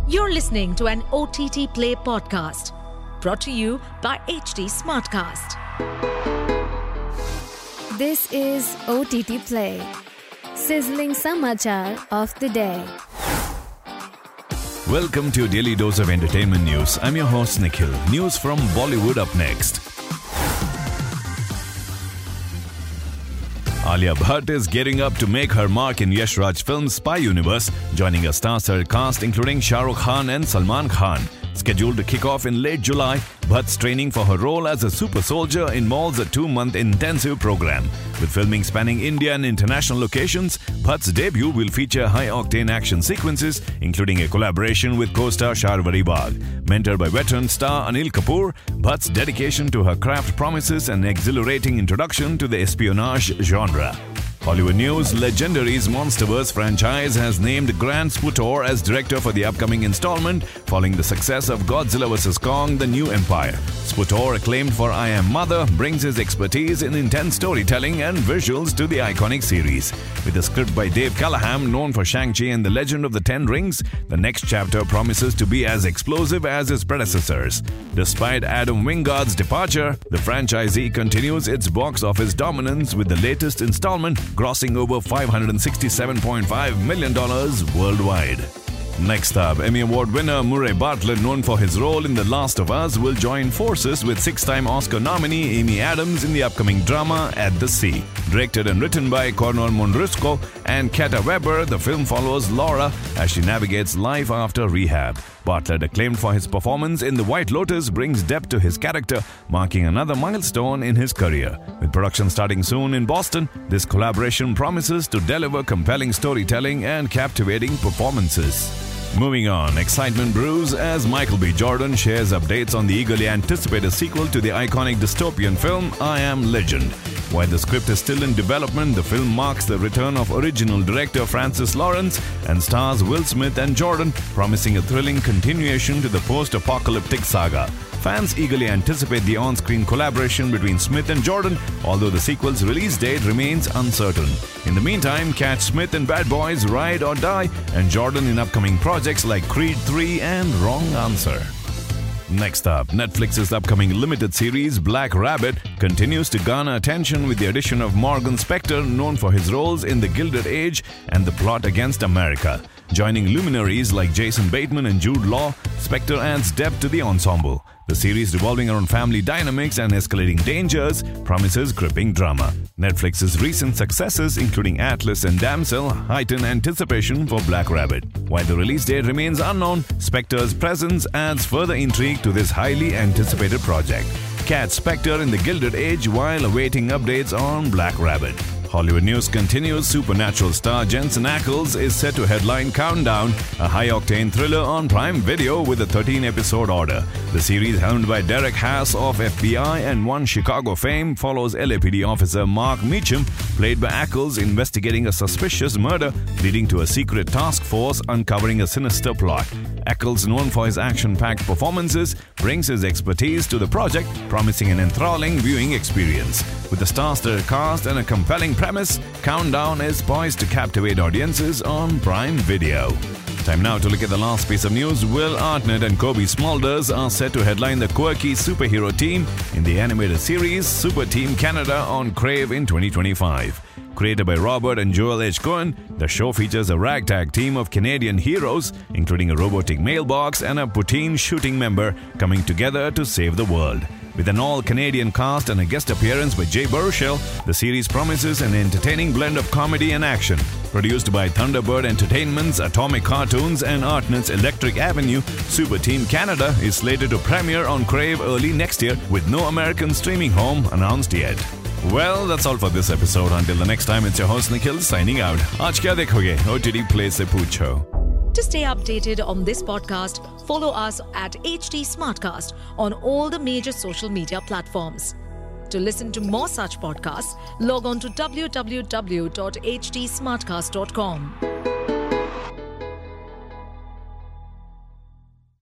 You're listening to an OTT Play podcast brought to you by HT Smartcast. This is OTT Play. Sizzling Samachar of the day. Welcome to your daily dose of entertainment news. I'm your host Nikhil. News from Bollywood up next. Alia Bhatt is gearing up to make her mark in Yash Raj film's spy universe, joining a star-studded cast including Shah Rukh Khan and Salman Khan. Scheduled to kick off in late July, Bhatt's training for her role as a super soldier involves a 2-month intensive program. With filming spanning India and international locations, Bhatt's debut will feature high-octane action sequences, including a collaboration with co-star Sharvari Bagh. Mentored by veteran star Anil Kapoor, Bhatt's dedication to her craft promises an exhilarating introduction to the espionage genre. Hollywood News: Legendary's Monsterverse franchise has named Grant Sputor as director for the upcoming installment, following the success of Godzilla vs. Kong: The New Empire. Sputor, acclaimed for I Am Mother, brings his expertise in intense storytelling and visuals to the iconic series. With a script by Dave Callaham, known for Shang-Chi and The Legend of the Ten Rings, the next chapter promises to be as explosive as his predecessors. Despite Adam Wingard's departure, the franchisee continues its box office dominance, with the latest installment grossing over $567.5 million worldwide. Next up, Emmy Award winner Murray Bartlett, known for his role in The Last of Us, will join forces with 6-time Oscar nominee Amy Adams in the upcoming drama At the Sea. Directed and written by Cornel Monrusco and Kata Weber, the film follows Laura as she navigates life after rehab. Bartlett, acclaimed for his performance in The White Lotus, brings depth to his character, marking another milestone in his career. With production starting soon in Boston, this collaboration promises to deliver compelling storytelling and captivating performances. Moving on, excitement brews as Michael B. Jordan shares updates on the eagerly anticipated sequel to the iconic dystopian film I Am Legend. While the script is still in development, the film marks the return of original director Francis Lawrence and stars Will Smith and Jordan, promising a thrilling continuation to the post-apocalyptic saga. Fans eagerly anticipate the on-screen collaboration between Smith and Jordan, although the sequel's release date remains uncertain. In the meantime, catch Smith in Bad Boys: Ride or Die and Jordan in upcoming projects like Creed 3 and Wrong Answer. Next up, Netflix's upcoming limited series Black Rabbit continues to garner attention with the addition of Morgan Spector, known for his roles in The Gilded Age and The Plot Against America. Joining luminaries like Jason Bateman and Jude Law, Spector adds depth to the ensemble. The series, revolving around family dynamics and escalating dangers, promises gripping drama. Netflix's recent successes, including Atlas and Damsel, heighten anticipation for Black Rabbit. While the release date remains unknown, Spector's presence adds further intrigue to this highly anticipated project. Catch Spector in The Gilded Age while awaiting updates on Black Rabbit. Hollywood News continues. Supernatural star Jensen Ackles is set to headline Countdown, a high-octane thriller on Prime Video with a 13-episode order. The series, helmed by Derek Haas of FBI and One Chicago fame, follows LAPD officer Mark Meacham, played by Ackles, investigating a suspicious murder leading to a secret task force uncovering a sinister plot. Ackles, known for his action-packed performances, brings his expertise to the project, promising an enthralling viewing experience. With a star-studded cast and a compelling premise, Countdown is poised to captivate audiences on Prime Video. Time now to look at the last piece of news. Will Arnett and Kobe Smulders are set to headline the quirky superhero team in the animated series Super Team Canada on Crave in 2025. Created by Robert and Joel H. Cohen, the show features a ragtag team of Canadian heroes, including a robotic mailbox and a poutine shooting member, coming together to save the world. With an all-Canadian cast and a guest appearance by Jay Baruchel, the series promises an entertaining blend of comedy and action. Produced by Thunderbird Entertainment's Atomic Cartoons and Artnet's Electric Avenue, Super Team Canada is slated to premiere on Crave early next year, with no American streaming home announced yet. Well, that's all for this episode. Until the next time, it's your host Nikhil signing out. Aaj kya dekhoge? OTT Play se poocho. To stay updated on this podcast, follow us at HT Smartcast on all the major social media platforms. To listen to more such podcasts, log on to www.htsmartcast.com.